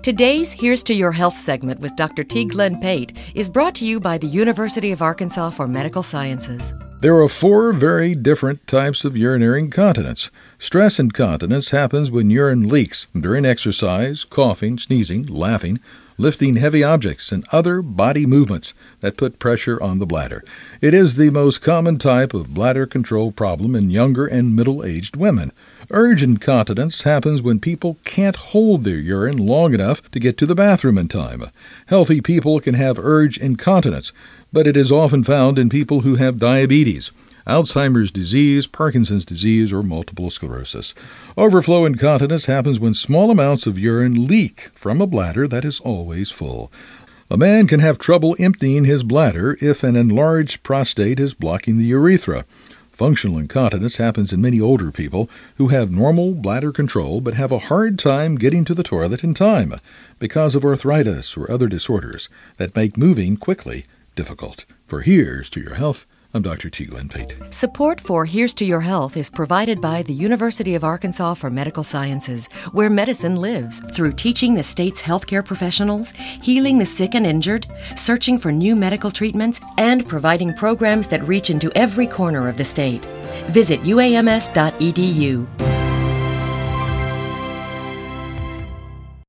Today's Here's to Your Health segment with Dr. T. Glenn Pate is brought to you by the University of Arkansas for Medical Sciences. There are 4 very different types of urinary incontinence. Stress incontinence happens when urine leaks during exercise, coughing, sneezing, laughing, lifting heavy objects, and other body movements that put pressure on the bladder. It is the most common type of bladder control problem in younger and middle-aged women. Urge incontinence happens when people can't hold their urine long enough to get to the bathroom in time. Healthy people can have urge incontinence, but it is often found in people who have diabetes, Alzheimer's disease, Parkinson's disease, or multiple sclerosis. Overflow incontinence happens when small amounts of urine leak from a bladder that is always full. A man can have trouble emptying his bladder if an enlarged prostate is blocking the urethra. Functional incontinence happens in many older people who have normal bladder control but have a hard time getting to the toilet in time because of arthritis or other disorders that make moving quickly difficult. For Here's to Your Health, I'm Dr. T. Glenn Pate. Support for Here's to Your Health is provided by the University of Arkansas for Medical Sciences, where medicine lives, through teaching the state's healthcare professionals, healing the sick and injured, searching for new medical treatments, and providing programs that reach into every corner of the state. Visit uams.edu.